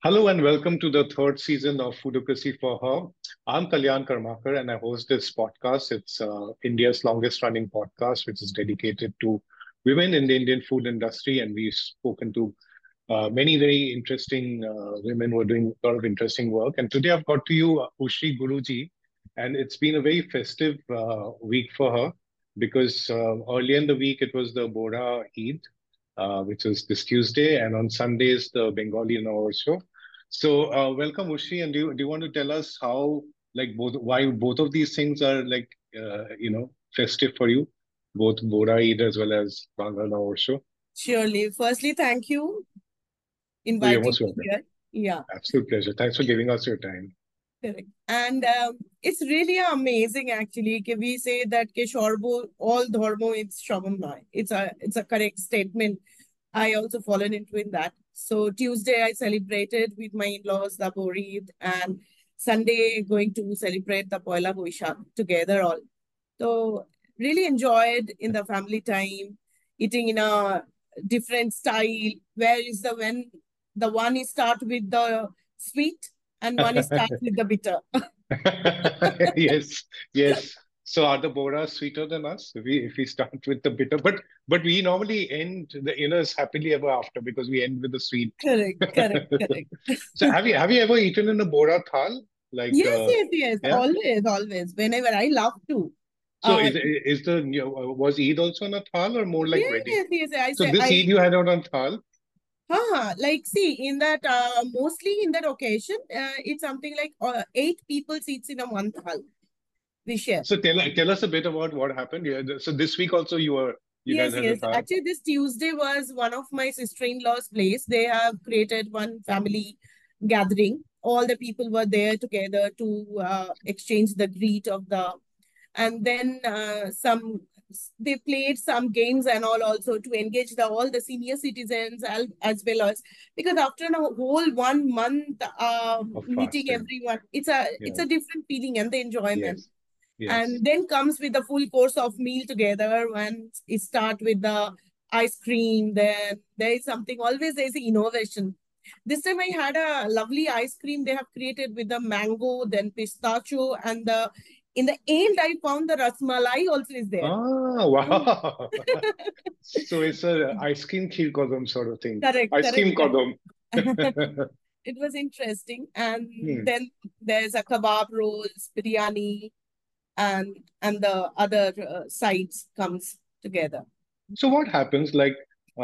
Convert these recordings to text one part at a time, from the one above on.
Hello and welcome to the third season of Foodocracy for Her. I'm Kalyan Karmakar and I host this podcast. It's India's longest running podcast, which is dedicated to women in the Indian food industry. And we've spoken to many very interesting women who are doing a lot of interesting work. And today I've got to you Ushri Guruji, and it's been a very festive week for her because earlier in the week it was the Bora Eid, which was this Tuesday, and on Sundays the Bengali Navarsho. So welcome Ushri, and do you want to tell us how like both why both of these things are like festive for you, both Bora Eid as well as Bengal Navarsho? Surely. Firstly, thank you Oh, you're inviting most me welcome. here. Yeah, Absolute pleasure. Thanks for giving us your time. correct. And it's really amazing actually. We say that ke Shorbo, all dharmo it's Shabamai. It's a correct statement. I also fallen into in that. So Tuesday I celebrated with my in-laws the Borid, and Sunday going to celebrate the Poila Boishak together all. So really enjoyed in the family time, eating in a different style. Where is the when the one is start with the sweet and one is start with the bitter. Yes, yes. So are the Boras sweeter than us? If we start with the bitter, but we normally end the inners happily ever after because we end with the sweet. Correct, correct, correct. So have you ever eaten in a Bora thal? Like Yes, yes, yes. yeah. Always, always. Whenever I love to. So Uh, is the was Eid also on a thal or more like yes, wedding? yes, yes. I So say this I Eid you had it on thal. like see in that mostly in that occasion, it's something like 8 people seats in a one hall we share. So tell us a bit about what happened. Yeah. So this week also you guys Yes, had a yes. thal. Actually, this Tuesday was one of my sister-in-law's place. They have created one family gathering. All the people were there together to exchange the greet of the, and then they played some games and all also to engage the all the senior citizens as well as because after a whole 1 month Of meeting fasting. everyone, it's Yeah. a different feeling and the enjoyment. Yes. Yes. And then comes with the full course of meal together when it start with the ice cream. Then there is something, always there is innovation. This time I had a lovely ice cream they have created with the mango, then pistachio, and the in the end I found the rasmalai also is there. Ah, Mm. wow. So it's a ice cream kheer kodam sort of thing. Correct, Ice correct, cream correct. kodam. It was interesting. And Hmm. then there's a kebab rolls, biryani, and the other sides comes together. So what happens? Like,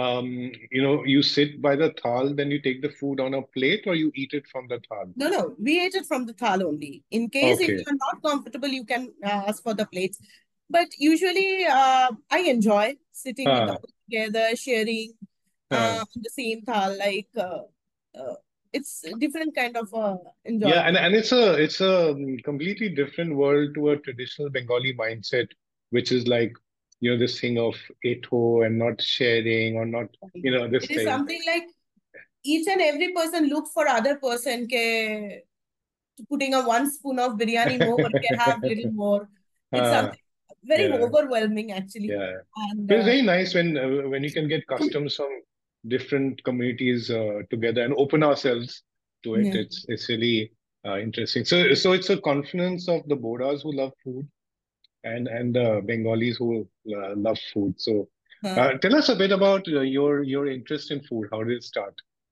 you sit by the thal, then you take the food on a plate, or you eat it from the thal. No, no, we ate it from the thal only. In case if Okay. you're not comfortable, you can ask for the plates. But usually, I enjoy sitting with Ah, all together, sharing ah. on the same thal. Uh, it's a different kind of Yeah, enjoyment. and it's a completely different world to a traditional Bengali mindset, which is like, this thing of eto and not sharing or not, this It is thing. something like each and every person look for other person ke putting a 1 spoon of biryani more can have little more. It's Ah, something very yeah, feeling actually. yeah. And But it's very nice when you can get customs from different communities together and open ourselves to it. yeah. It's really interesting. So it's a confluence of the Bodas who love food and the Bengalis who love food. So Uh, tell us a bit about your interest in food. How did it start?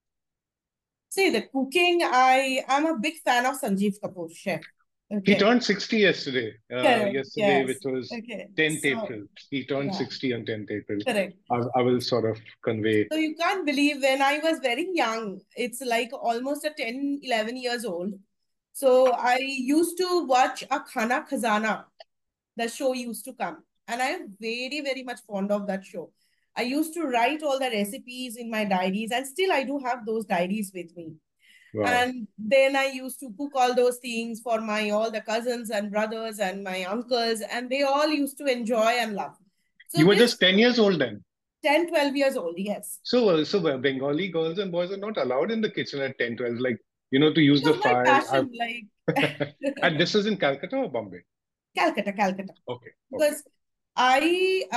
See, the cooking, I am a big fan of Sanjeev Kapoor, chef. He Okay. turned 60 yesterday. Correct. Yesterday, which Yes. was Okay. 10th So, April. He turned yeah, 60 on 10th April. correct. I will sort of convey. So you can't believe when I was very young, it's like almost a 10, 11 years old. So I used to watch a Khana Khazana. The show used to come. And I am very, very much fond of that show. I used to write all the recipes in my diaries, and still I do have those diaries with me. Wow. And then I used to cook all those things for my all the cousins and brothers and my uncles, and they all used to enjoy and love. You So were this just 10 years old then. 10, 12 years old, yes. So Bengali girls and boys are not allowed in the kitchen at 10, 12, like, to It use the was my fire. passion, like And this is in Calcutta or Bombay? Calcutta, Calcutta. Okay, okay. Because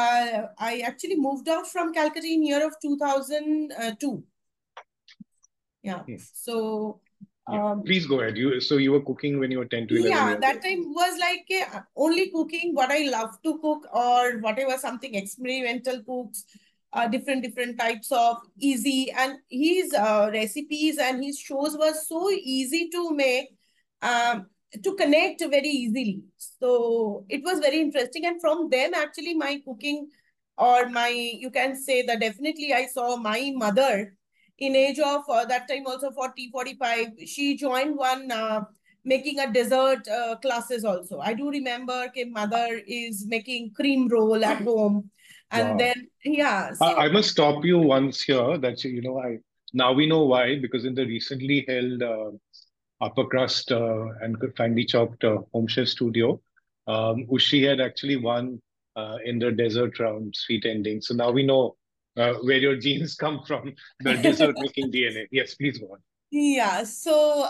I actually moved out from Calcutta in year of 2002. Yeah. Hmm. So, Yeah. Please go ahead. You were cooking when you were 10 to 11 yeah, years that old. time was like only cooking what I love to cook or whatever, something experimental cooks, different types of easy, and his recipes and his shows were so easy to make, um, to connect very easily. So it was very interesting, and from then actually my cooking, or my, you can say that definitely I saw my mother in age of that time also 40, 45. She joined one making a dessert classes also. I do remember mother is making cream roll at home. And Wow. then, yeah, I so, must stop you once here. That I now we know why, because in the recently held upper crust and finely chopped home chef studio, Ushi had actually won in the dessert round, sweet ending. So now we know where your genes come from, the dessert making DNA. Yes, please go on. yeah, so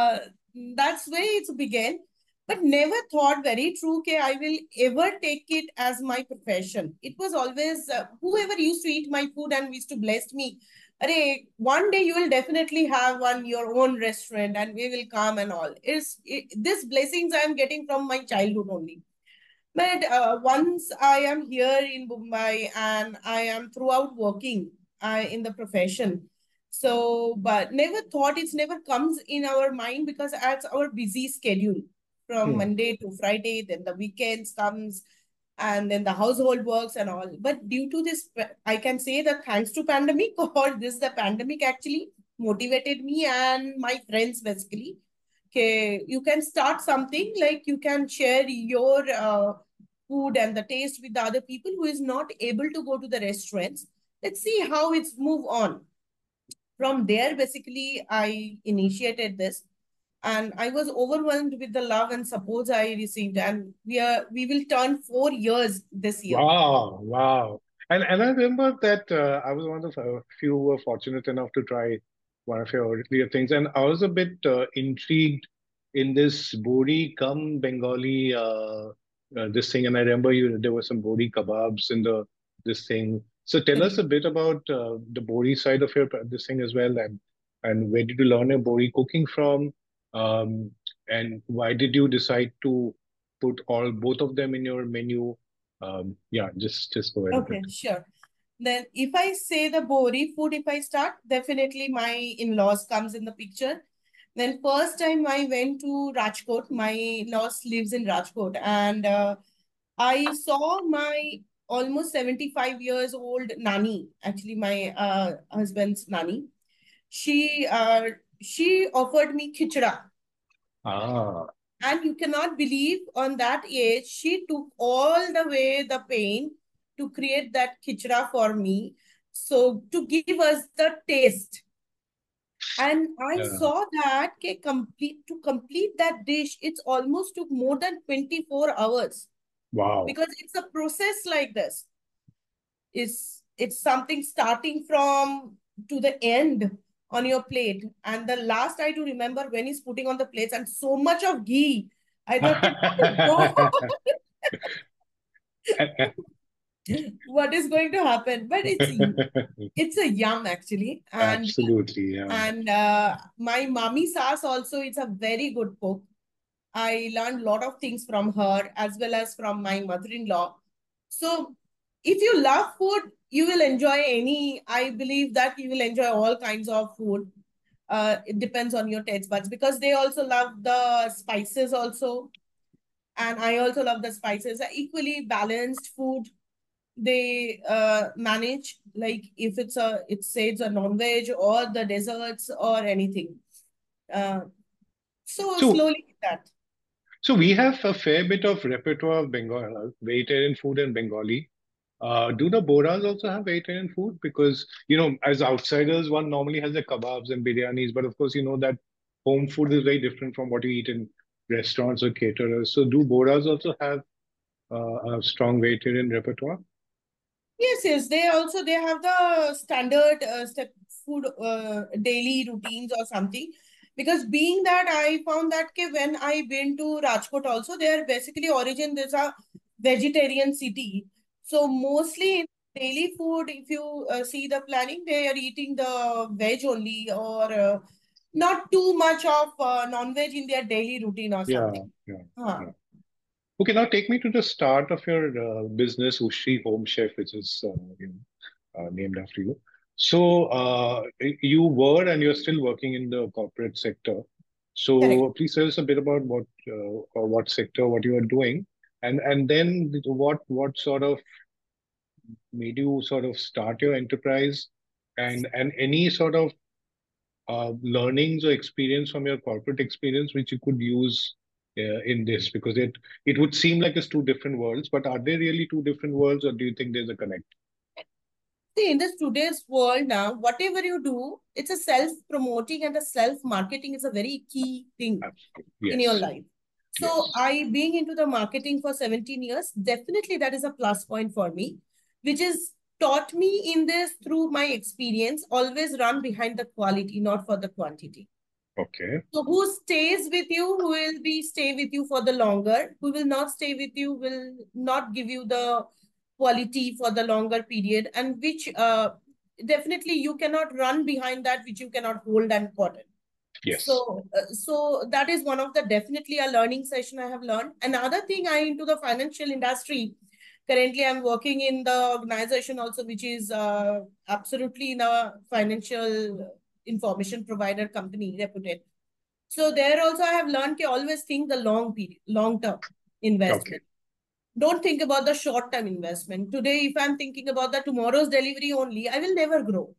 that's where it began. But never thought, very true, that I will ever take it as my profession. It was always whoever used to eat my food and used to bless me. Arey, one day you will definitely have one your own restaurant and we will come and all. This blessings I am getting from my childhood only. But once I am here in Mumbai and I am throughout working in the profession. So, but never thought, it's never comes in our mind because as our busy schedule from Hmm. Monday to Friday, then the weekends comes and then the household works and all. But due to this, I can say that thanks to pandemic or this the pandemic actually motivated me and my friends basically. Okay, you can start something like you can share your food and the taste with the other people who is not able to go to the restaurants. Let's see how it's move on. From there, basically, I initiated this, and I was overwhelmed with the love and support I received. And we will turn 4 years this year. Wow, wow. And I remember that I was one of the few who were fortunate enough to try one of your earlier things, and I was a bit intrigued in this Bori cum Bengali this thing, and I remember there were some Bori kebabs in the this thing. So tell us Correct. a bit about the Bori side of your this thing as well, and where did you learn your Bori cooking from, um, and why did you decide to put all both of them in your menu? Yeah, just go ahead a bit. Okay, sure. Then if I say the Bori food, if I start, definitely my in-laws comes in the picture. Then first time I went to Rajkot, my in-laws lives in Rajkot, and I saw my almost 75 years old nani, actually my husband's nani. She offered me khichda. Ah, And you cannot believe on that age, she took all the way the pain to create that khichda for me. So to give us the taste. And I yeah. saw that to complete that dish, it's almost took more than 24 hours Wow. because it's a process like this. It's something starting from to the end on your plate. And the last I do remember when he's putting on the plates and so much of ghee. I thought, oh God, what is going to happen? But it's a yum actually. Absolutely, yeah. And my mommy Saas also, it's a very good cook. I learned a lot of things from her as well as from my mother-in-law. So if you love food, you will enjoy any, I believe that you will enjoy all kinds of food. It depends on your taste buds because they also love the spices also. And I also love the spices. Equally balanced food they manage, like if it's a non-veg or the desserts or anything. Uh, so So, slowly that. so we have a fair bit of repertoire of Bengal vegetarian food in Bengali. Do the Boras also have vegetarian food? Because, as outsiders, one normally has the kebabs and biryanis, but of course, you know that home food is very different from what you eat in restaurants or caterers. So, do Boras also have a strong vegetarian repertoire? Yes, yes. They have the standard step food daily routines or something. Because being that I found that when I been to Rajkot also, they are basically origin, there's a vegetarian city. So mostly in daily food, if you see the planning, they are eating the veg only, or not too much of non-veg in their daily routine or Yeah, something. yeah, Huh. yeah. Okay, now take me to the start of your business, Ushri Home Chef, which is named after you. So you were and you're still working in the corporate sector. Correct. So please tell us a bit about what sector, what you are doing, and then what sort of made you sort of start your enterprise, and any sort of learnings or experience from your corporate experience which you could use in this, because it would seem like it's two different worlds, but are they really two different worlds, or do you think there's a connect? See, in this today's world now, whatever you do, it's a self-promoting and the self-marketing is a very key thing Absolutely. in your Yes. life. So Yes. I being into the marketing for 17 years, definitely that is a plus point for me, which is taught me in this through my experience, always run behind the quality, not for the quantity. Okay. So who stays with you, who will be stay with you for the longer, who will not stay with you, will not give you the quality for the longer period, and which definitely you cannot run behind that which you cannot hold and cotton. Yes. So that is one of the definitely a learning session I have learned. Another thing, I into the financial industry. Currently, I'm working in the organization also, which is absolutely in a financial information provider company reputed. So there also I have learned to always think the long period, long term Okay. investment. Don't think about the short term investment. Today, if I'm thinking about the tomorrow's delivery only, I will never grow.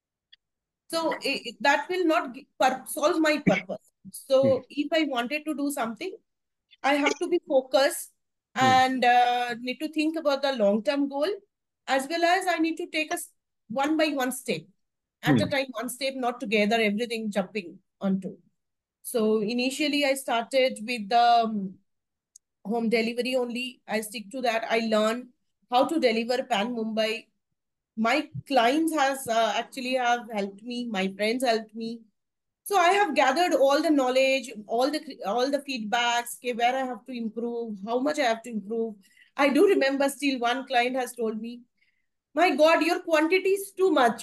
So that will not solve my purpose. Hmm. So if I wanted to do something, I have to be focused Hmm. and need to think about the long term goal, as well as I need to take us one by one step at a Hmm. time, one step, not together, everything jumping onto. So initially, I started with the home delivery only. I stick to that. I learned how to deliver Pan Mumbai. My clients has actually have helped me. My friends helped me. So I have gathered all the knowledge, all the feedbacks, okay, where I have to improve, how much I have to improve. I do remember still one client has told me, "My God, your quantity is too much."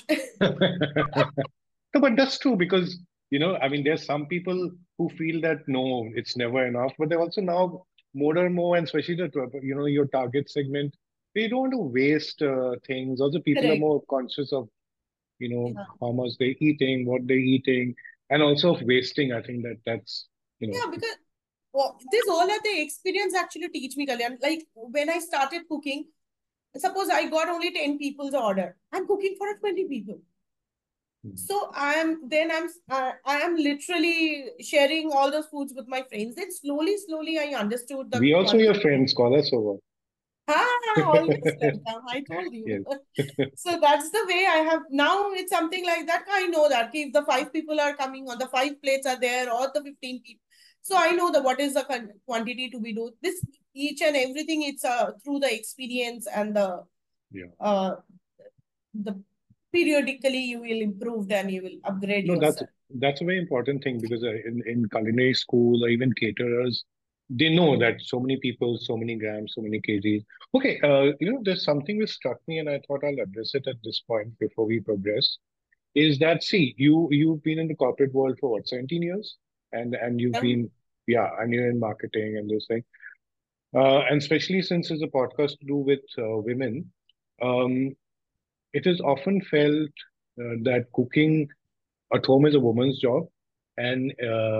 No, but that's true because, I mean, there's some people who feel that no, it's never enough, but they're also now more and more, and especially your target segment, they don't want to waste things. Also, people are Correct. more conscious of, Yeah. how much they're eating, what they're eating, and also of wasting. I think that's, Yeah, because this all of the experience actually teach me, Kalyan. Like when I started cooking, suppose I got only 10 people's order. I'm cooking for 20 people. hmm. So I am literally sharing all those foods with my friends. Then slowly I understood the We also your quantity. friends call us over. Always welcome. I told you. Yes. So that's the way I have now. It's something like that. I know that if the five people are coming or the five plates are there or the 15 people. So I know the what is the quantity to be do. This each and everything. It's through the experience and Yeah. uh the periodically you will improve, then you will upgrade No, that's yourself. that's a very important thing because in culinary school or even caterers, they know that so many people, so many grams, so many kgs. Okay, there's something which struck me, and I thought I'll address it at this point before we progress. Is that, see, you've been in the corporate world for what, 17 years, and you've Um, been, yeah, and you're in marketing and this thing, and especially since it's a podcast to do with women. Um, it is often felt that cooking at home is a woman's job, and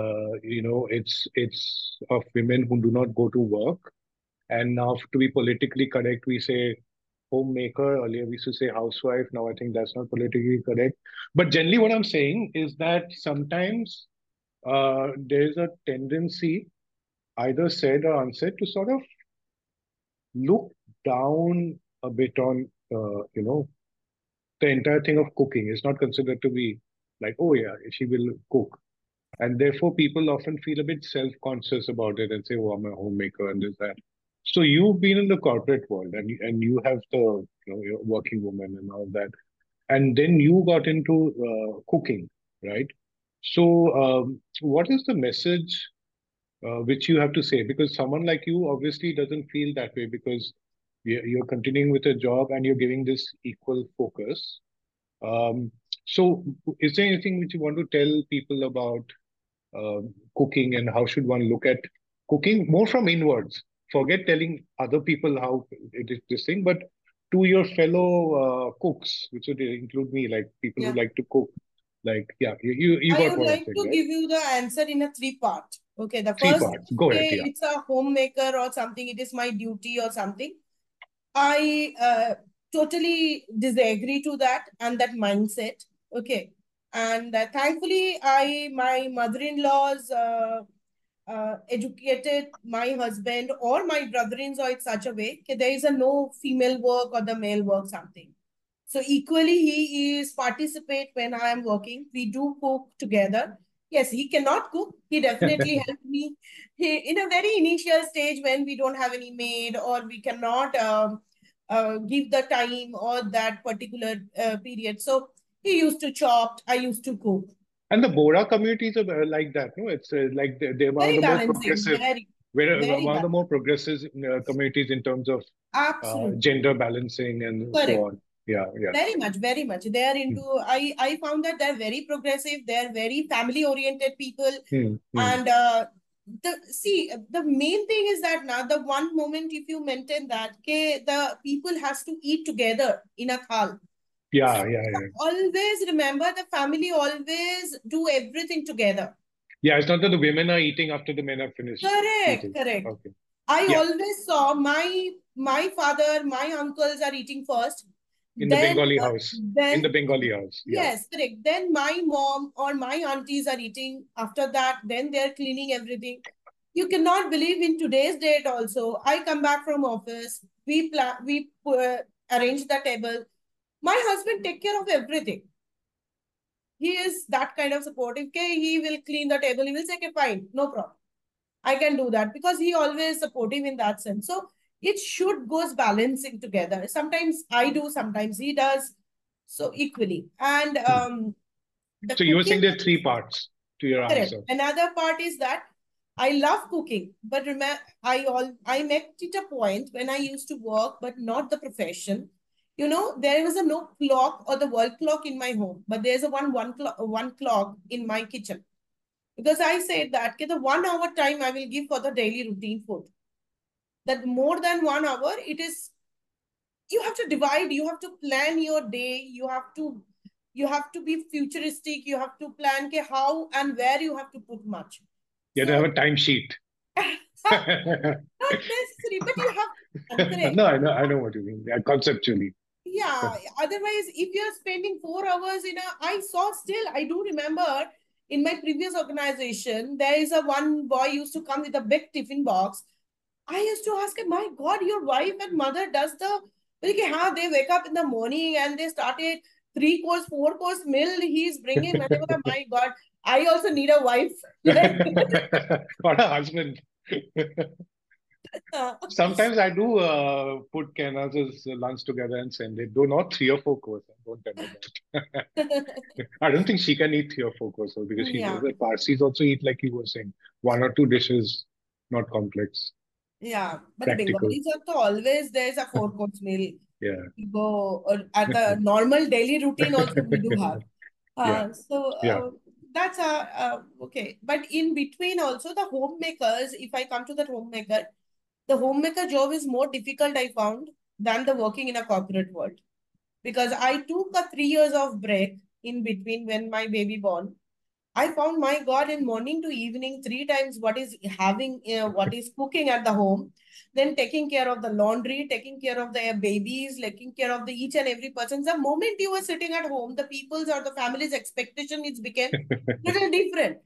it's of women who do not go to work. And now, to be politically correct, we say homemaker. Earlier we used to say housewife. Now I think that's not politically correct. But generally, what I'm saying is that sometimes there is a tendency, either said or unsaid, to sort of look down a bit on the entire thing of cooking. Is not considered to be like, oh yeah, she will cook. And therefore, people often feel a bit self-conscious about it and say, "Oh, I'm a homemaker and this that." So you've been in the corporate world, and you have the you're a working woman and all that, and then you got into cooking, right? So, what is the message which you have to say? Because someone like you obviously doesn't feel that way because You're continuing with a job and you're giving this equal focus. So, is there anything which you want to tell people about cooking and how should one look at cooking more from inwards? Forget telling other people how it is this thing, but to your fellow cooks, which would include me, like people who Yeah. like to cook. Like, yeah, you I got would what I'm like saying, to right? give you the answer in a three-part. Okay, the Three first, parts. Go ahead. okay, Yeah. it's a homemaker or something, it is my duty or something. I totally disagree to that and that mindset. Okay. And thankfully, my mother-in-law's educated my husband or my brother-in-law in such a way that there is a no female work or the male work something. So equally, he is participate when I am working. We do cook together. Yes, he cannot cook. He definitely helped me. He, in a very initial stage when we don't have any maid or we cannot give the time or that particular period. So he used to chop. I used to cook. And the Bora communities are like that, no? It's like they're one of Very the more balancing. progressive, Very one of the more balancing. progressive communities in terms of Absolutely. gender balancing and so Correct. on. Yeah, yeah. Very much, very much. They are into, I found that they're very progressive, they're very family oriented people. Hmm, hmm. And the main thing is that now the one moment if you maintain that, okay, the people has to eat together in a thal. Yeah, yeah, yeah. Always remember the family always do everything together. Yeah, it's not that the women are eating after the men have finished Correct, eating. correct. Okay. I Yeah, always saw my father, my uncles are eating first. in the Then, Bengali house. In the then Bengali house. Yeah. yes, correct. Then my mom or my aunties are eating. After that, then they're cleaning everything. You cannot believe in today's date also. I come back from office. We arrange the table. My husband take care of everything. He is that kind of supportive. Okay, he will clean the table. He will say, okay, fine, no problem. I can do that because he always supportive in that sense. So it should goes balancing together. Sometimes I do, sometimes he does. So equally. And Hmm. the So you were saying cooking, there are three parts to your correct. answer. Another part is that I love cooking, but remember, I met it a point when I used to work, but not the profession. You know, there was a no clock or the wall clock in my home, but there's a one clock in my kitchen because I said that okay, the 1 hour time I will give for the daily routine food. That more than 1 hour, it is you have to divide, you have to plan your day, you have to be futuristic, you have to plan okay, how and where you have to put much. You have to have So a timesheet. not necessary, but you have correct. No, I know what you mean. Yeah, conceptually. Yeah, otherwise, if you're spending 4 hours in a, I saw still, I do remember in my previous organization, there is a one boy used to come with a big tiffin box. I used to ask him, my God, your wife and mother does the, like, huh, they wake up in the morning and they started 3 course, 4 course meal he's bringing. My God, I also need a wife. Like, What a husband. uh, Sometimes I do put Kenaz's lunch together and send it. Though not 3 or 4 courses. Don't tell her that. I don't think she can eat 3 or 4 courses because she knows yeah. that Parsis also eat like you were saying, 1 or 2 dishes, not complex, Yeah, but practical. Bengalis are to always there's a 4 course meal. Yeah. We go or at the normal daily routine also we do have. Yeah. So Yeah. that's okay. But in between also the homemakers, if I come to the homemaker, the homemaker job is more difficult I found than the working in a corporate world because I took a 3 years of break in between when my baby born. I found my God in morning to evening 3 times what is having what is cooking at the home, then taking care of the laundry, taking care of the babies, taking care of the each and every person. The moment you were sitting at home, the people's or the family's expectation is became little different.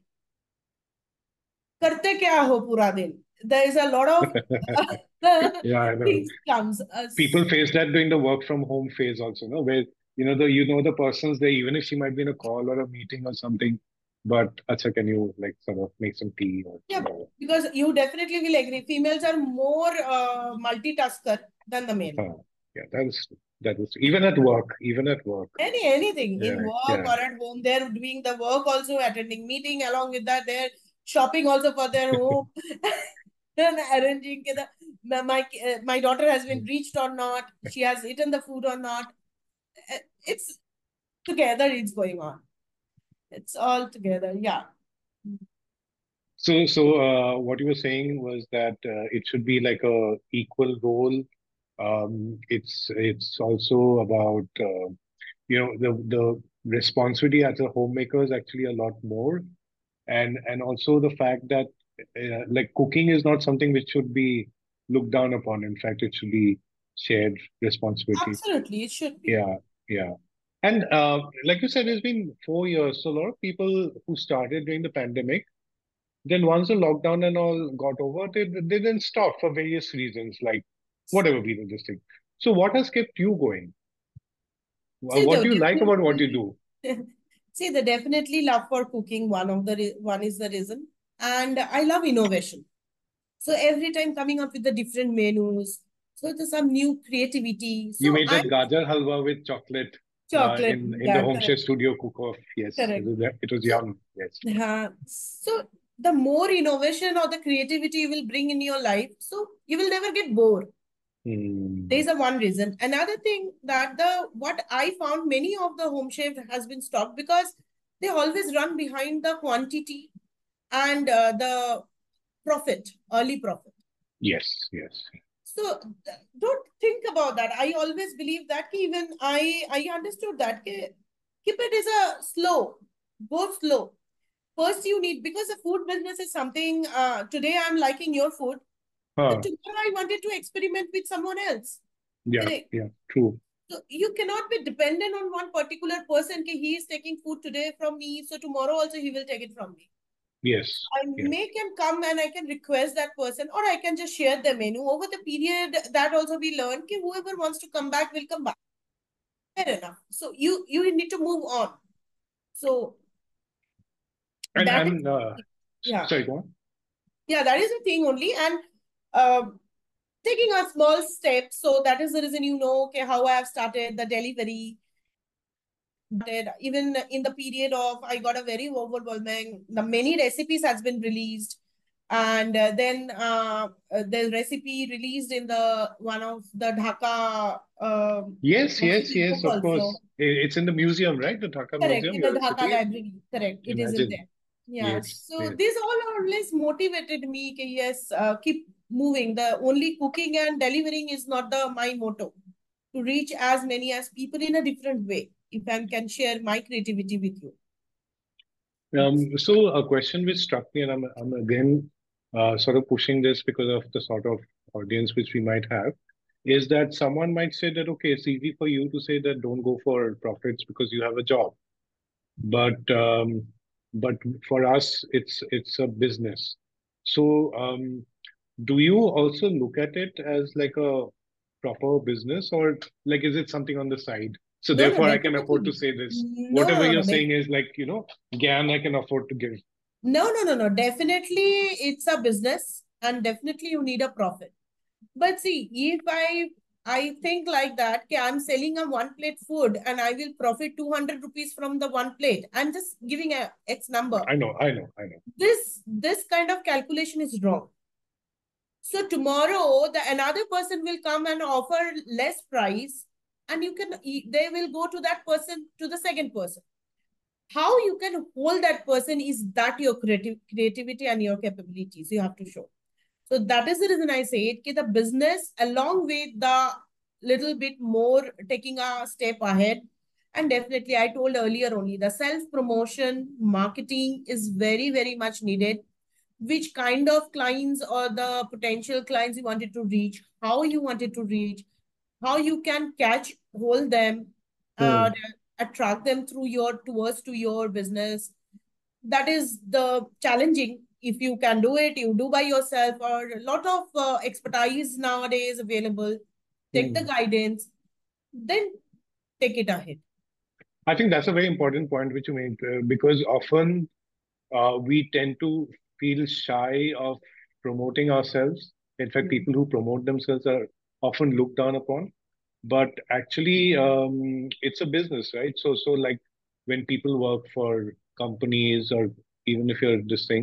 करते क्या हो पूरा दिन? There is a lot of Yeah, I know. things comes. People face that during the work from home phase also, no? Where the person's there, even if she might be in a call or a meeting or something, but acha, can you like sort of make some tea or Yeah, whatever? because you definitely will agree. Females are more multitasker than the male. Yeah, that is even at work, even at work. Anything in Yeah, work yeah. or at home, they're doing the work also, attending meeting. Along with that, they're shopping also for their home and arranging. my daughter has been reached or not, she has eaten the food or not. It's together, it's going on. It's all together. Yeah. So what you were saying was that it should be like a equal role. It's also about the responsibility as a homemaker is actually a lot more, and also the fact that like cooking is not something which should be looked down upon. In fact, it should be shared responsibility. Absolutely, it should be. Yeah, yeah. And like you said, it's been 4 years. So a lot of people who started during the pandemic, then once the lockdown and all got over, they didn't stop for various reasons, like whatever reason, this thing. So what has kept you going? See, What the do you like about what you do? see, the definitely love for cooking. One is the reason, and I love innovation. So every time coming up with the different menus, so there's some new creativity. You So made I'm that gajar halwa with chocolate chocolate. in the Yeah, Homeshare correct, Studio cook-off. Yes, correct. it was So, yum. Yes. so the more innovation or the creativity you will bring in your life, so you will never get bored. Hmm. There's a one reason. Another thing that the what I found, many of the home chef has been stopped because they always run behind the quantity and the profit, early profit. Yes, yes. So don't think about that. I always believe that even I understood that keep it is a slow, go slow. First you need, because the food business is something, today I'm liking your food, but Huh. tomorrow I wanted to experiment with someone else. Yeah, Correct. yeah, true. So you cannot be dependent on one particular person. He is taking food today from me, so tomorrow also he will take it from me. Yes, I yeah. make him come and I can request that person, or I can just share the menu. Over the period, that also we learn that whoever wants to come back will come back. Fair enough. So you need to move on. So And that is, and yeah, sorry, go on. yeah, that is the thing only. And uh, taking a small step. So that is the reason, okay, how I have started the delivery. Even in the period of, I got a very overwhelming, the many recipes has been released, and then the recipe released in the one of the Dhaka Yes, yes, Washington book yes, of also. course. It's in the museum, right? The Dhaka Correct, Museum, in the you're Dhaka sitting in. library. Correct, it is in Imagine. there. Yeah, Yes, so yes. this all always motivated me. Yes, keep moving. The only cooking and delivering is not the my motto. To reach as many as people in a different way. If I can share my creativity with you. So a question which struck me, and I'm again sort of pushing this because of the sort of audience which we might have, is that someone might say that, okay, it's easy for you to say that don't go for profits because you have a job. But for us, it's a business. So do you also look at it as like a proper business, or like is it something on the side? So No, no, therefore, I can afford to definitely. say this. No, Whatever no, no, you're no. saying is like, GAN I can afford to give. No, no, no, no. Definitely, it's a business, and definitely you need a profit. But see, if I think like that, okay, I'm selling a one plate food and I will profit 200 rupees from the one plate. I'm just giving a X number. I know, I know, I know. This kind of calculation is wrong. So tomorrow, the another person will come and offer less price, and they will go to that person, to the second person. How you can hold that person is that your creativity and your capabilities you have to show. So that is the reason I say it. The business, along with the little bit more taking a step ahead, and definitely I told earlier only the self promotion marketing is very very much needed. Which kind of clients or the potential clients you wanted to reach, how you wanted to reach, how you can catch hold them, uh, Hmm. attract them through your towards to your business. That is the challenging. If you can do it, you do by yourself, or a lot of expertise nowadays available. Take the Hmm. guidance, then take it ahead. I think that's a very important point which you made because often we tend to feel shy of promoting ourselves. In fact, Mm. people who promote themselves are often looked down upon. But actually, it's a business, right? So like when people work for companies or even if you're this thing,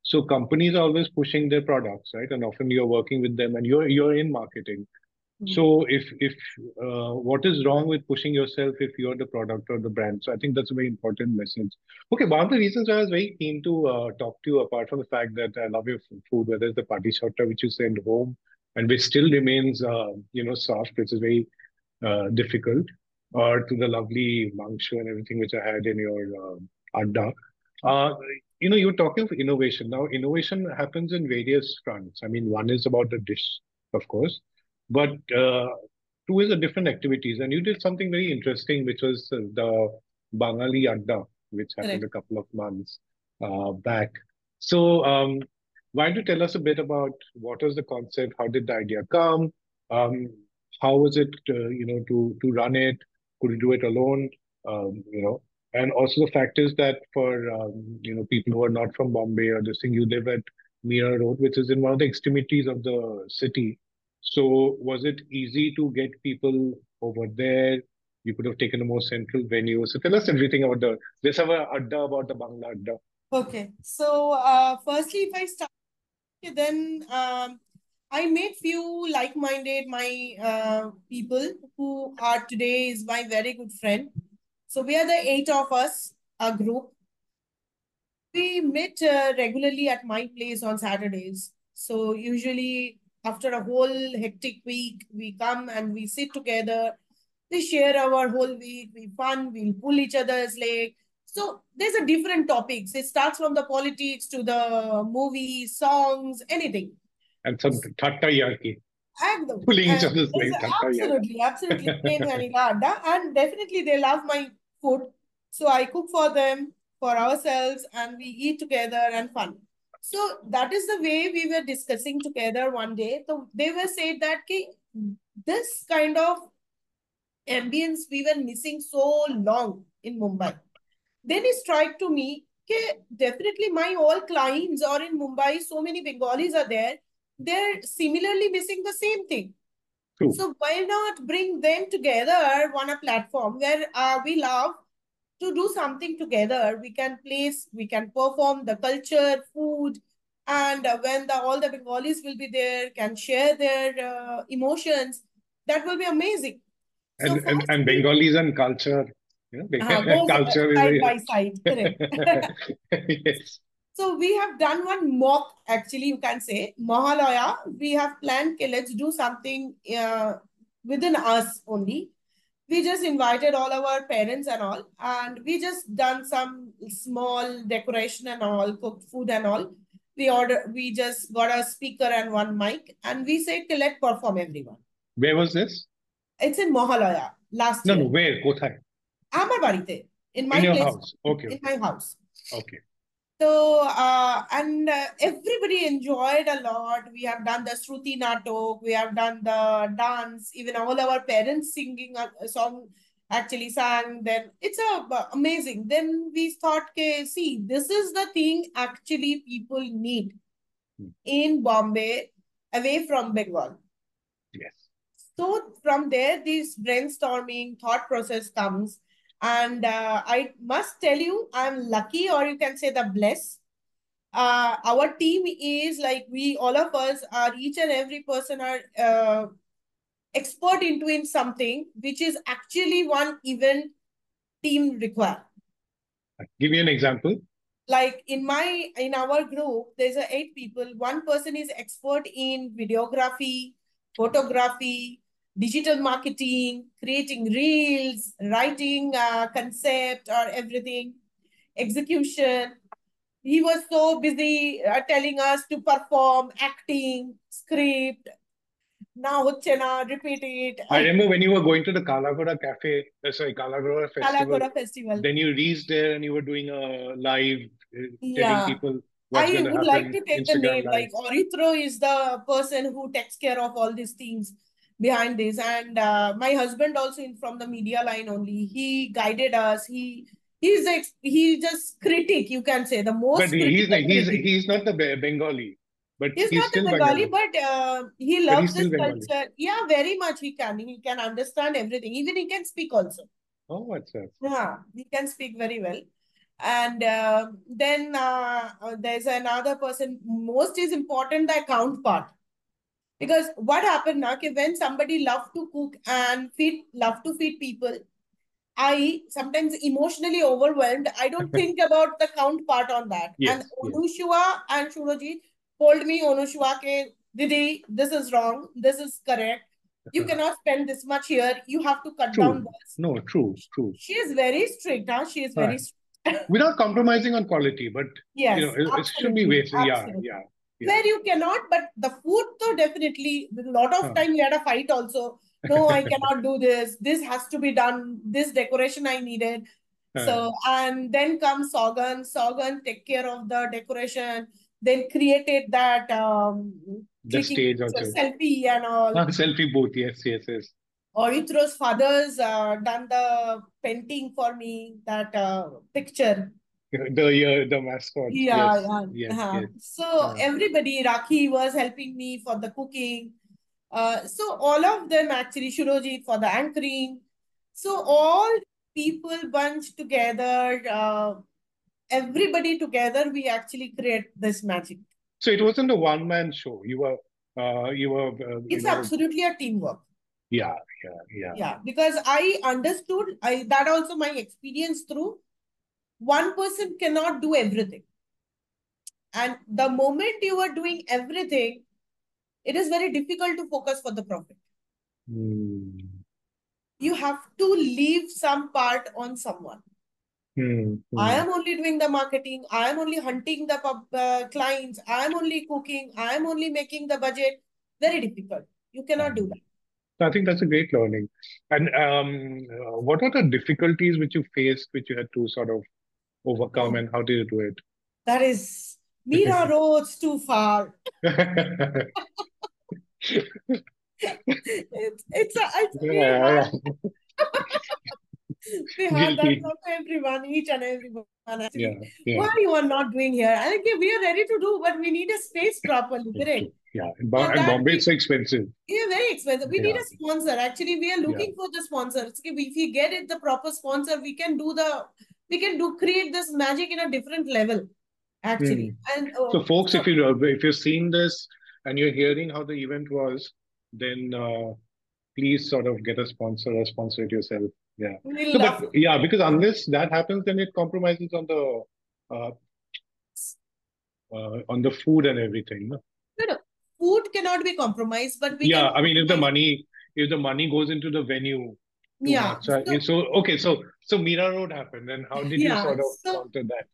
So companies are always pushing their products, right? And often you're working with them and you're in marketing. So if what is wrong with pushing yourself if you're the product or the brand? So I think that's a very important message. Okay, one of the reasons I was very keen to talk to you, apart from the fact that I love your food, whether it's the party shotta which you send home and which still remains, soft, which is very difficult, or to the lovely mangsho and everything which I had in your adda. Uh, you're talking of innovation. Now, innovation happens in various fronts. I mean, one is about the dish, of course, but two is the different activities. And you did something very interesting, which was the Bangali Adda, which happened Correct. a couple of months back. So, why don't you tell us a bit about what was the concept? How did the idea come? Um, how was it, to run it? Could you do it alone? And also the fact is that for people who are not from Bombay or this thing, you live at Mira Road, which is in one of the extremities of the city. So was it easy to get people over there? You could have taken a more central venue. So tell us everything about let's have a adda about the Bangla adda. Okay. So, firstly, if I start, then I made few like-minded my people who are today is my very good friend. So we are the eight of us, a group. We meet regularly at my place on Saturdays. So usually after a whole hectic week, we come and we sit together. We share our whole week. We fun. We'll pull each other's leg. So there's a different topics. It starts from the politics to the movies, songs, anything. And some thatta yarki, Ekdam. pulling each other's There's leg, thatta yarki. absolutely, absolutely plain vanilla adda, and definitely they love my food. So I cook for them, for ourselves, and we eat together and fun. So that is the way we were discussing together one day. So they were saying that ki, this kind of ambience we were missing so long in Mumbai. Then it struck to me, okay, definitely my all clients or in Mumbai, so many Bengalis are there. They're similarly missing the same thing. True. So why not bring them together on a platform where we love to do something together? We can place, we can perform the culture, food, and when all the Bengalis will be there, can share their emotions. That will be amazing. So first, And we Bengalis and culture, goes culture side is by side, correct. yes. So we have done one mock, actually, you can say, Mahalaya. We have planned, okay, let's do something within us only. We just invited all our parents and all, and we just done some small decoration and all, cooked food and all. We just got a speaker and one mic, and we said, okay, let's perform everyone. Where was this? It's in Mahalaya last No, year. where? Kothai? Amar Barite, in my In your place, house. Okay, in okay, my house. okay. So, and everybody enjoyed a lot. We have done the Shruti Natok, we have done the dance, even all our parents singing a song actually sang. Then it's amazing. Then we thought, okay, see, this is the thing actually people need Hmm. in Bombay, away from Bengal. Yes. So from there, this brainstorming thought process comes. And I must tell you, I'm lucky, or you can say the blessed. Our team is like we, all of us are, each and every person are expert into in something, which is actually one event team require. Give me an example. Like in our group, there's a 8 people. One person is expert in videography, photography, digital marketing, creating reels, writing concept or everything, execution. He was so busy telling us to perform, acting, script. Now hocche na, repeat it. I remember when you were going to the Kalagoda Cafe, Kalagoda Festival, Kalakora Festival. then you reached there and you were doing a live, telling Yeah. people what's going I to would like happen, to take the Instagram name, live. like Orithro is the person who takes care of all these things behind this. And my husband also in from the media line only. He guided us. He just critic, you can say, the But most he's critical he's critic. he's not the Bengali, but He's he's not the still Bengali, Bengali. but he But he's loves still this Bengali. culture. Yeah, very much he can. He can understand everything. Even he can speak also. Oh, what's that? Yeah, he can speak very well. And then there's another person. Most is important the account part. Because what happened now, when somebody love to cook and love to feed people, I sometimes emotionally overwhelmed. I don't think about the count part on that. And Yes, yes. Onushua and Shurojit told me, Onushua, ke, Didi, this is wrong. This is correct. You Uh, cannot spend this much here. You have to cut down True. this. No, true, true. She is very strict. Huh? She is very Right. strict. Without compromising on quality, but Yes, it shouldn't be absolutely. wasted. Yeah, Absolutely. yeah, yeah. Where you cannot, but the food, though, definitely, a lot of Huh. time we had a fight also. No, I cannot do this. This has to be done. This decoration I needed. Uh, So, and then comes Sogan. Sogan take care of the decoration, then created that the clicking stage picture, also. selfie and all. Selfie booth. Yes, yes, yes. Oritro's father's done the painting for me, that picture. The mascot. Yeah, Yes, yeah. yes, yes. So Uh, everybody, Rakhi was helping me for the cooking. So all of them actually, Shurojit for the anchoring. So all people bunched together, everybody together, we actually create this magic. so it wasn't a one-man show. It's absolutely a teamwork. Yeah, yeah, yeah. Yeah, because I understood that also my experience through one person cannot do everything. And the moment you are doing everything, it is very difficult to focus for the profit. Hmm. You have to leave some part on someone. Hmm. I Hmm. am only doing the marketing. I am only hunting the clients. I am only cooking. I am only making the budget. Very difficult. You cannot do that. I think that's a great learning. And what are the difficulties which you faced, which you had to sort of overcome, Oh, and how did you do that is Mira it? roads too far. It's we Yeah, had yeah. we had that Guilty. from everyone, each and everyone Yeah, actually. yeah. Why you are not doing here? And okay, we are ready to do, but we need a space properly, Yeah, correct? true. Yeah. For And that, Bombay, it's so expensive. yeah, very expensive. We need Yeah, a sponsor. Actually, we are yeah. looking for the sponsors. If we get it the proper sponsor, we can do create this magic in a different level. Hmm. Actually, and So, folks, so if you're seeing this and you're hearing how the event was, then please sort of get a sponsor or sponsor it yourself. Yeah. we So, but love. yeah, because unless that happens, then it compromises uh, on the food and everything. No? No, no, food cannot be compromised, but we Yeah, can I mean, compromise. if the money goes into the venue too Yeah. much, so okay, so Mira Road happened, and how did you Yeah. sort of So counter that?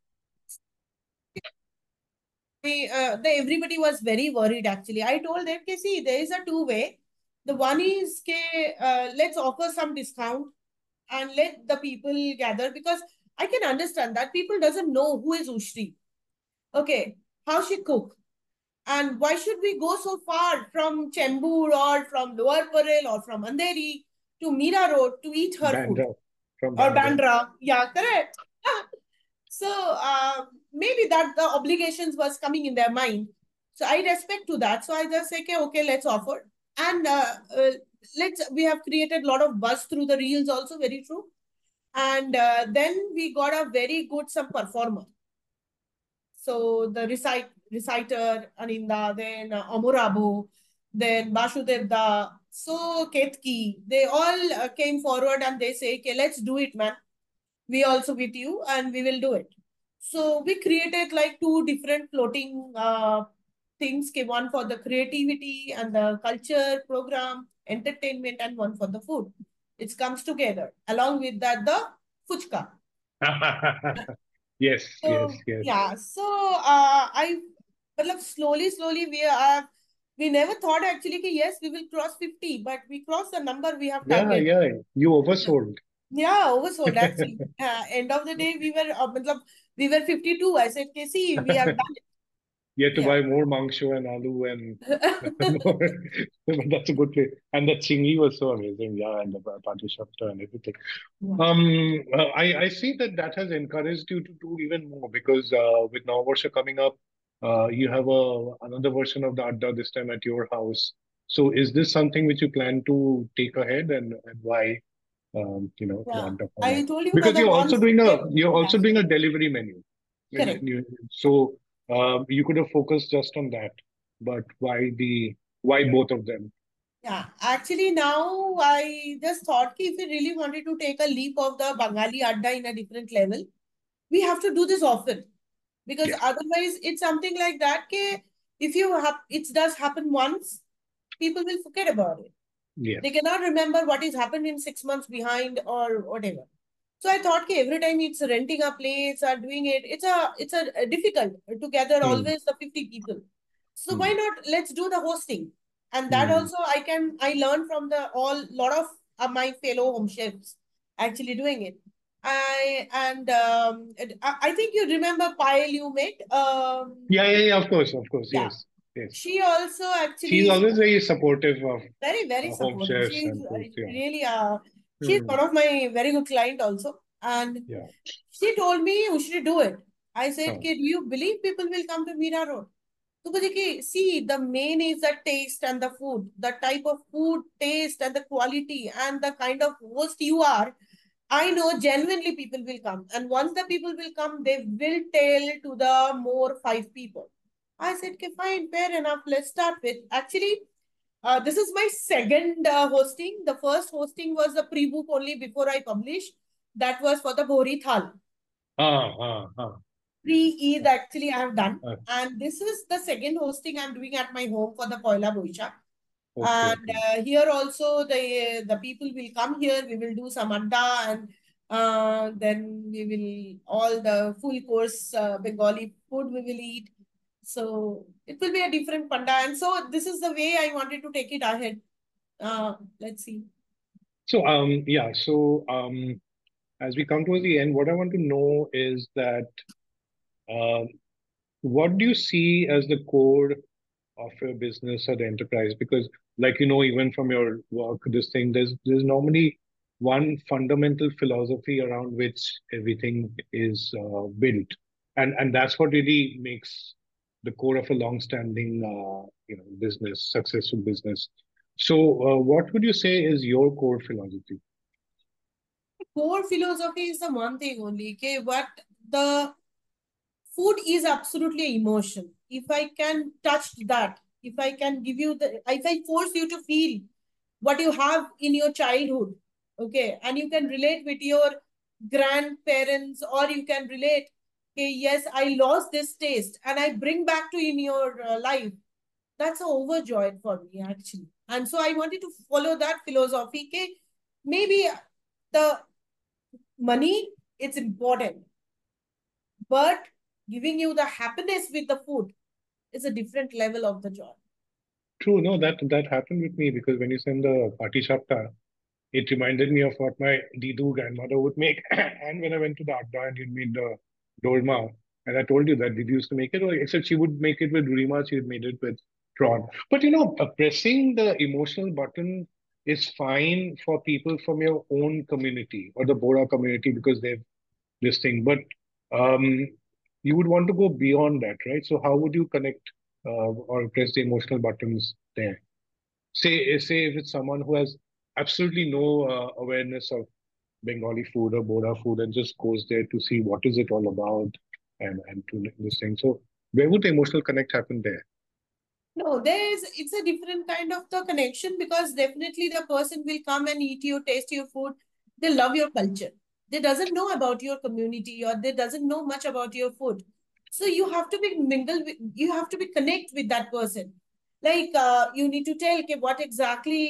everybody was very worried actually. I told them, okay, see, there is a two-way. The one is, okay, let's offer some discount and let the people gather because I can understand that people doesn't know who is Ushri. Okay, how she cook. And why should we go so far from Chembur or from Lower Parel or from Andheri to Mira Road to eat her food? Bandra, from Or Bandra. Bandra. Yeah, correct. So maybe that the obligations was coming in their mind. So I respect to that. So I just say, okay, okay, let's offer. And we have created a lot of buzz through the reels also, very true. And then we got a very good some performer. So the reciter Aninda, then Amurabu, then Basudevda, so Ketki, they all came forward and they say, okay, let's do it, man. We also with you and we will do it. So we created like two different floating things, okay, one for the creativity and the culture program, entertainment, and one for the food. It comes together. Along with that, the fuchka. Yes, yes, So yes. yeah, so but like slowly we never thought actually that yes we will cross 50, but we crossed the number we have Yeah, target. yeah. You Yeah, oversold. yeah, oversold actually. End of the day we were 52. I said, okay, see, we have done it. You have to Yeah. buy more mangsho and aloo and more. But that's a good place. And the chingi was so amazing. Yeah, and the party shopta and everything. Yeah. I see that that has encouraged you to do even more because with Navabarsha coming up, you have another version of the Adda this time at your house. So is this something which you plan to take ahead and why? Yeah. want a I format. told you Because the ones you're yeah, also doing a delivery menu. correct. So you could have focused just on that. But why both of them? Yeah, actually now I just thought ki if we really wanted to take a leap of the Bengali Adda in a different level, we have to do this often because Yeah. otherwise it's something like that ke if you have it does happen once, people will forget about it. They Yes. cannot remember what has happened in 6 months behind or whatever. So I thought ki every time it's renting a place or doing it, it's a difficult to gather Hmm. always the 50 people. So why Hmm. not let's do the hosting? And that Hmm. also I learned from the all lot of my fellow home chefs actually doing it. I think you remember Payal you met. Yeah. Of course. Yeah. Yes. Yes. She also She's actually always very supportive of very, very home supportive. chefs She's and foods. Yeah. really, she's Hmm. one of my very good client also. And Yeah. she told me, we should do it. I said, Huh. "Kid, do you believe people will come to Mira Road? So, see, the main is the taste and the food, the type of food, taste and the quality and the kind of host you are. I know genuinely people will come. And once the people will come, they will tell to the more five people. I said, okay, fine, fair enough. Let's start with. Actually, this is my second hosting. The first hosting was a pre-book only before I published. That was for the Bori Thal. Ah. Pre-Eid actually I have done. Uh, And this is the second hosting I'm doing at my home for the Poila Boisha. And okay. here also the people will come here. We will do some adda and then we will all the full course Bengali food we will eat. So it will be a different panda. And so this is the way I wanted to take it ahead. Let's see. So as we come towards the end, what I want to know is that um, what do you see as the core of your business or the enterprise? Because, like even from your work, this thing, there's normally one fundamental philosophy around which everything is built, and that's what really makes the core of a long-standing business, successful business. So, what would you say is your core philosophy? Core philosophy is the one thing only. Okay, but the food is absolutely emotion. If I can touch that, if I can give you the, if I force you to feel what you have in your childhood, okay, and you can relate with your grandparents, or you can relate, okay, yes, I lost this taste and I bring back to in your life. That's overjoyed for me actually. And so I wanted to follow that philosophy. Okay, maybe the money it's important, but giving you the happiness with the food is a different level of the joy. True, no, that happened with me because when you send the party chapter, it reminded me of what my Didu grandmother would make. And when I went to the Adda and you'd made the dolma, and I told you that Didu used to make it, or except she would make it with rima, she had made it with prawn. But pressing the emotional button is fine for people from your own community or the Bora community because they've this thing. But um, you would want to go beyond that, right? So how would you connect or press the emotional buttons there? Say if it's someone who has absolutely no awareness of Bengali food or Bora food and just goes there to see what is it all about and to this thing. So where would the emotional connect happen there? No, it's a different kind of the connection because definitely the person will come and eat you, taste your food. They love your culture. They doesn't know about your community or they doesn't know much about your food. So you have to be mingle with, you have to be connect with that person. Like you need to tell okay, what exactly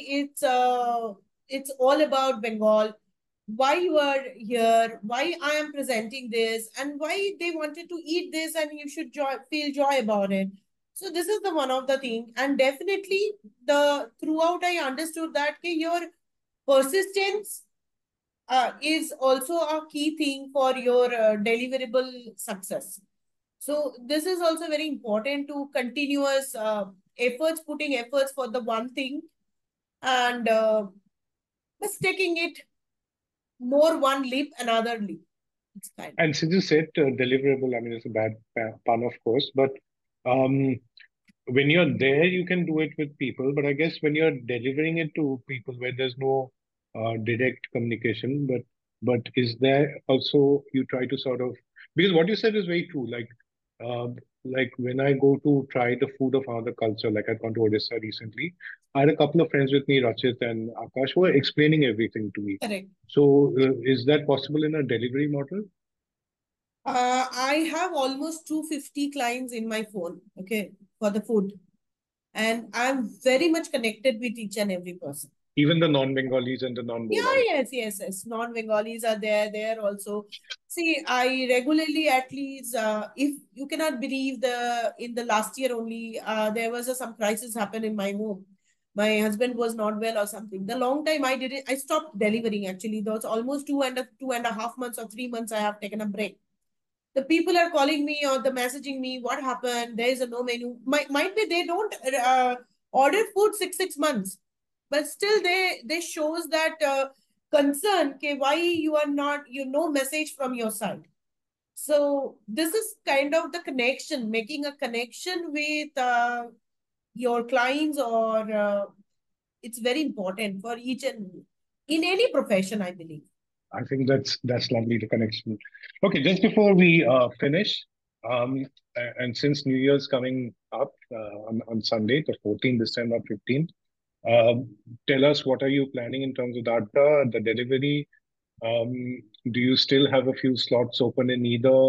it's all about Bengal, why you are here, why I am presenting this, and why they wanted to eat this, and you should feel joy about it. So this is the one of the thing, and definitely the throughout I understood that okay, your persistence is also a key thing for your deliverable success. So this is also very important to continuous efforts, putting efforts for the one thing and just taking it more one leap, another leap. It's kind of. And since you said deliverable, I mean it's a bad pun, of course, but um, when you're there, you can do it with people. But I guess when you're delivering it to people where there's no direct communication, but is there also you try to sort of, because what you said is very true. Uh, like when I go to try the food of another culture, like I've gone to Odisha recently, I had a couple of friends with me, Rachit and Akash, who were explaining everything to me. Correct. So is that possible in a delivery model? I have almost 250 clients in my phone, okay, for the food. And I'm very much connected with each and every person. Even the non-Bengalis and the Yeah, non-Bodas. yes. Non-Bengalis are there also. See, I regularly, at least, if you cannot believe, in the last year only, there was some crisis happen in my home. My husband was not well or something. The long time I did it, I stopped delivering actually. There was almost 2.5 months or 3 months I have taken a break. The people are calling me or the messaging me, what happened? There is a no menu. Might be they don't order food six months, but still they shows that concern. Okay, why you are not, no message from your side. So this is kind of the connection, making a connection with your clients, or it's very important for each and in any profession, I believe. I think that's lovely, the connection. Okay, just before we finish, and since New Year's coming up on Sunday, the 14th, this time, not 15th, tell us what are you planning in terms of the delivery? Do you still have a few slots open in either?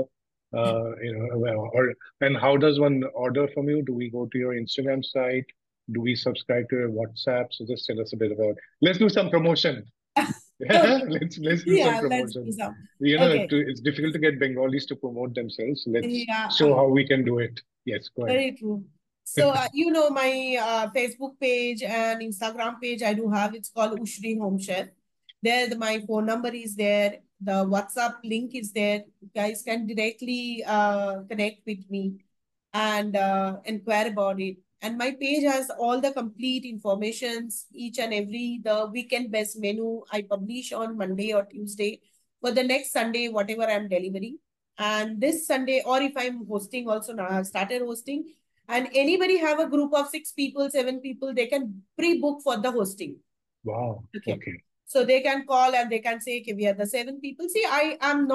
And how does one order from you? Do we go to your Instagram site? Do we subscribe to your WhatsApp? So just tell us a bit about. Let's do some promotion. Okay. Let's do some Yeah, let's do promotion. some. It's Okay. it's difficult to get Bengalis to promote themselves. So let's Yeah, show how we can do it. Yes, go ahead. very true. So, my Facebook page and Instagram page, I do have, it's called Ushri Home Chef. There, my phone number is there. The WhatsApp link is there. You guys can directly connect with me and inquire about it. And my page has all the complete informations, each and every, the weekend best menu I publish on Monday or Tuesday for the next Sunday, whatever I'm delivering. And this Sunday, or if I'm hosting also, now I've started hosting, and anybody have a group of 6 people, 7 people, they can pre-book for the hosting. Wow. Okay. Okay. So they can call and they can say, okay, we are the 7 people. See, I am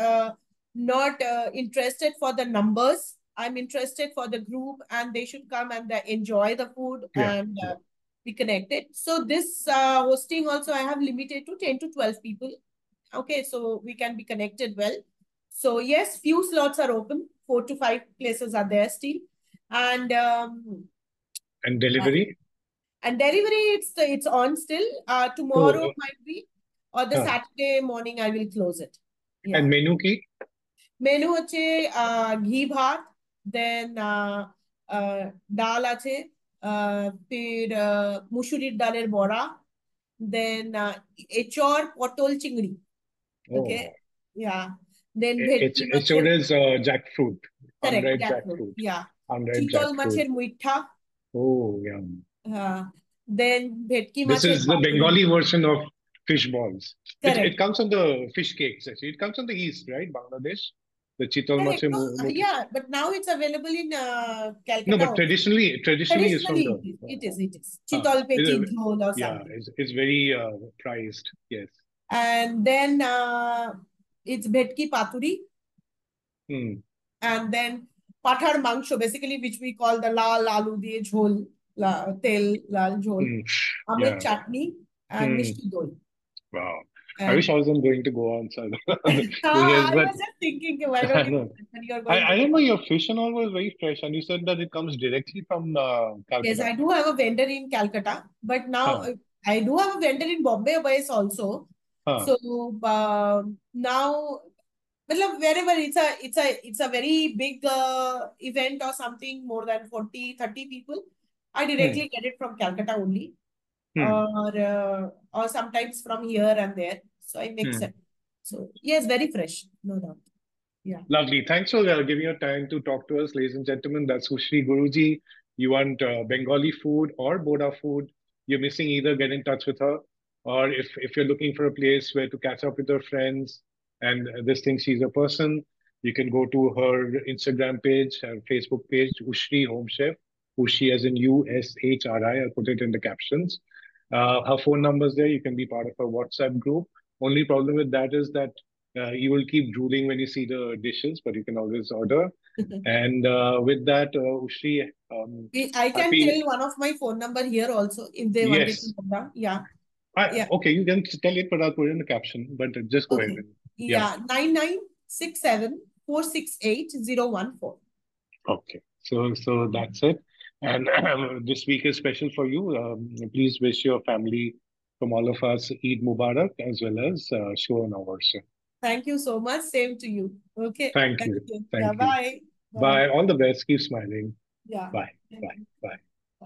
not interested for the numbers. I'm interested for the group, and they should come and enjoy the food Yeah. and Yeah. be connected. So this hosting also I have limited to 10 to 12 people. Okay, so we can be connected well. So yes, few slots are open. 4 to 5 places are there still, and And delivery? and delivery, it's on still. So, Tomorrow might be, or the huh. Saturday morning I will close it. And Yeah. menu key? Menu হচ্ছে ঘি ভাত, দেন ডাল আছে, ফির মুসুরির ডালের বড়া, দেন এঁচড় পটল চিংড়ি। ওকে, Oh, ইয়া, দেন ভেটকি মাছের, it is jackfruit, correct, unripe jackfruit, jackfruit, yeah, unripe chital jackfruit. মাছের মুইঠা, Oh, yum. দেন ভেটকি This মাছের is the paturi. Bengali version of fish balls. It correct, comes on the fish cakes, actually. It comes on the east, right? Bangladesh. The chital correct. mache No, muthi. yeah, but now it's available in No, Calcutta but also. traditionally is from Traditionally, the. it is. Uh, Chitol peti it- jhol or yeah, something. it's very prized. Yes. And then it's bhetki paturi, Hmm. and then pathar mangsho, basically, which we call the lal alu diye jhol, tel lal jhol, Hmm. amer Yeah. chutney, and Hmm. mishti doi. Wow. I wish And I wasn't going to go on yes, I but was just thinking, why don't you, no. when you're going to I go? don't know, your fish and all was very fresh, and you said that it comes directly from Yes, Calcutta. I do have a vendor in Calcutta, but now Huh. I do have a vendor in Bombay base also. Huh. So now, matlab, wherever it's a very big event or something, more than 40, 30 people, I Hmm. directly get it from Calcutta only, Hmm. or sometimes from here and there. So I mix Hmm. it. So yes, very fresh, no doubt. Yeah. Lovely. Thanks for giving your time to talk to us, ladies and gentlemen. That's Sushri Guruji. You want Bengali food or Boda food, you're missing either, get in touch with her. Or if you're looking for a place where to catch up with her friends and this thing, she's a person, you can go to her Instagram page, her Facebook page, Ushri Home Chef. Ushi as in USHRI. I'll put it in the captions. Her phone number's there. You can be part of her WhatsApp group. Only problem with that is that you will keep drooling when you see the dishes, but you can always order. And with that, Ushri, I can happy. tell one of my phone number here also if they wanted to Yes. know that. Yeah. Yeah. Okay, you can tell it, but I'll put it in the caption. But just go ahead. Okay. Yeah. Yeah. 9967 468 014. Okay. So that's it. And this week is special for you. Please wish your family from all of us Eid Mubarak as well as Shua Navarsha. Thank you so much. Same to you. Okay. Thank Thank you. you. Yeah. Thank you. Bye. Bye. Bye. All the best. Keep smiling. Yeah. Bye. Thank Bye. you. Bye.